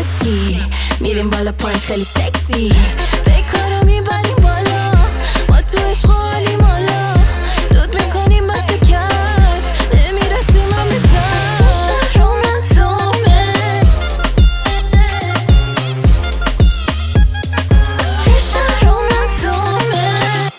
اسکی میریم بالا پایین خیلی سکسی بکارو میبریم بالا ما تو عشق حالیم حالا دود میکنیم بس کش نمیرسیم هم به تش تو شهر و منظومه تو شهر و منظومه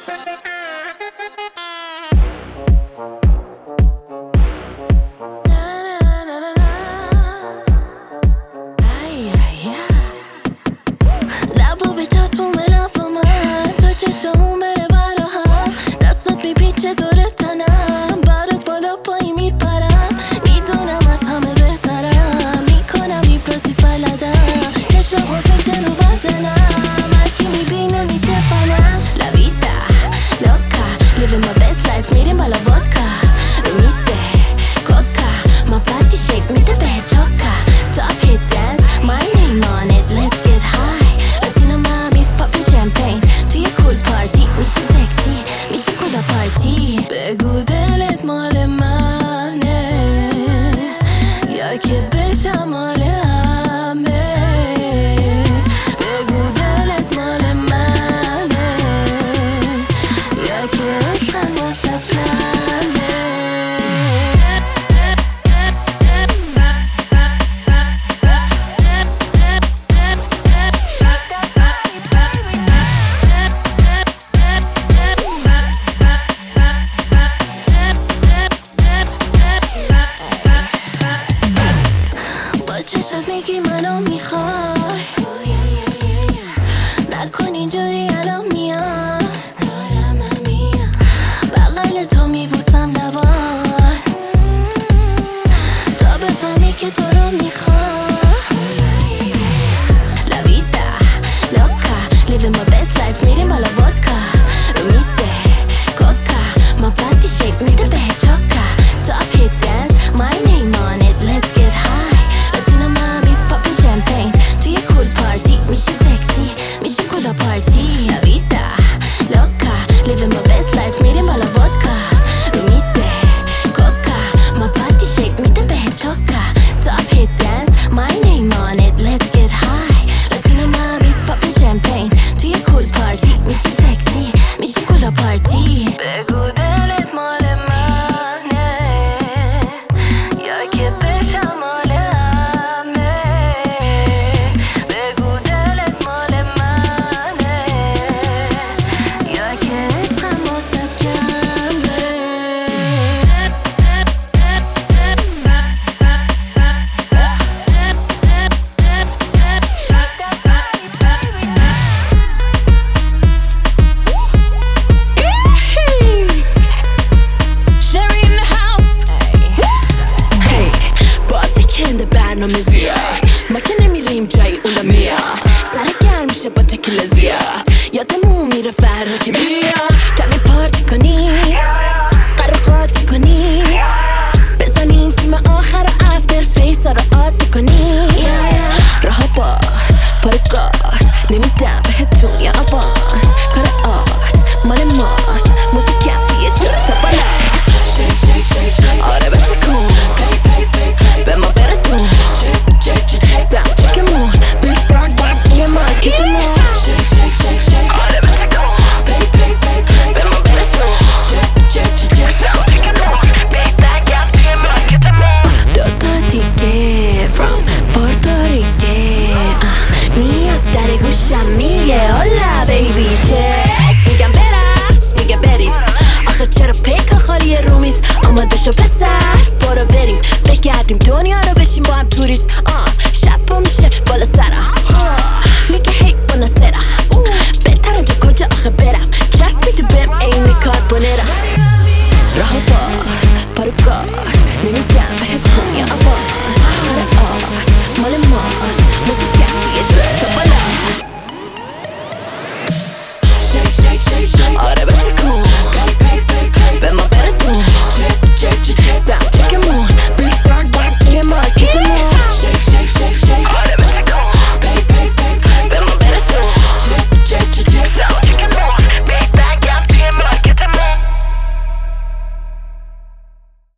لبو بچسبون به لف من تا چشمون بره برا هم دستات میپیچه دور تنم برات بالا پایین میپرم میدونم از همه بهترم میکنم ایپراتیس بلدم کشم و فشن و بدنم هرکی میبینه میشه فنم لویتا لوکا living my best life میریم بالا vodka رو میسه کوکا ما پاتی شیک میده به چوکا top hit dance my name on it let's get high Latina mommy's popping champagne توی کول پارتی میشیم سکسی میشه کولا پارتی بگو دلت مال منه یا که بشم مال همه بگو دلت مال منه یا که عشقم واسه کمه با چشات میگی منو میخوای نکن اینجوری الان میام بغل تو میبوسم لبات تا بفهمی که تو رو میخوای لویتا لوکا living my best life میریم بالا vodka رو میسه کوکا ما پاتی شیک میده به چوکا top hit dance my name on it let's get high Latina mommy's popping champagne توی کول پارتی میشیم سکسی میشه کولا پارتی لویتا لوکا living my best life میریم بالا vodka رو میسه کوکا ما پاتی شیک میده به چوکا top hit dance my name on it let's get high Latina mommy's popping champagne توی کول پارتی میشیم سکسی میشه کولا پارتی بگو دلت مال منه یا که بشم مال همه بگو دلت مال منه یا که عشقم واسه کمه Sherry in the house. Hey, باز ویکند برنامه زیاد ما که نمیریم جای اونا میاد سر گرم میشه با تکیلا زیاد یادمون میره فردا که بیا کمی پارتی کنی قرار قاطی کنی بزنیم سیم آخر افتر فیس ها رو عادی کنی راه باز پار گاز نمیدم بهتون یا آواز کار آس مال ماست موزیکم توی جور تا بالاست آره بتکون به ما برسون ساوند چکمون بیگ برد توی مارکتمون آره بتکون به ما برسون ساوند چکمون بیگ برد توی مارکتمون دوتا دیگه from پورتوریکه میاد در گوشم میگه هولا بیبی چک میگم برقص میگه بریز آخه چرا پیکا خالی رومیز آماده شو پسر برو بریم بگردیم دنیا رو بشیم با هم توریست شب پا میشه بالا سرم میگه هی بانا سرم بهتر اینجا کجا آخه برم چسبیده بهم این کاربونرم راه باز پارو گاز نمیدم بهتون یا آواز کار آس مال ماست موزیکم توی جور تا بالاست آره بتکون به ما